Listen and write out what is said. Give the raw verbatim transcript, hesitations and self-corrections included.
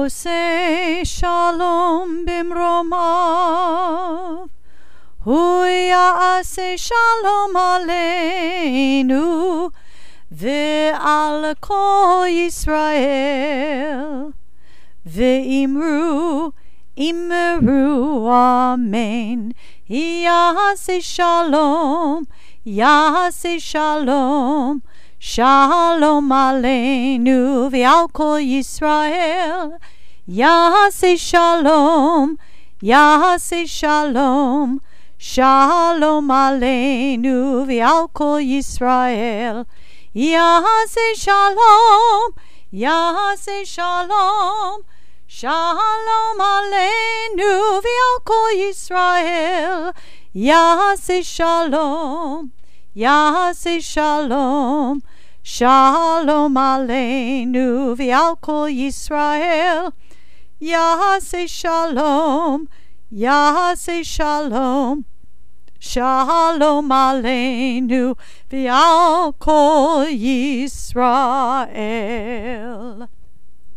Oseh shalom bimromav, hu ya'aseh shalom aleinu, ve'al kol Yisrael, ve'imru, imru, amen. Ya'aseh shalom, ya'aseh shalom, shalom aleinu, ve'al kol Yisrael. Ya'aseh shalom, ya'aseh shalom, shalom aleinu, ve'al kol Yisrael. Ya'aseh shalom, ya'aseh shalom, shalom aleinu, ve'al kol Yisrael. Ya'aseh shalom, ya'aseh shalom, shalom aleinu, ve'al kol Yisrael. Ya'aseh shalom, ya'aseh shalom, shalom aleinu, ve'al kol Yisrael.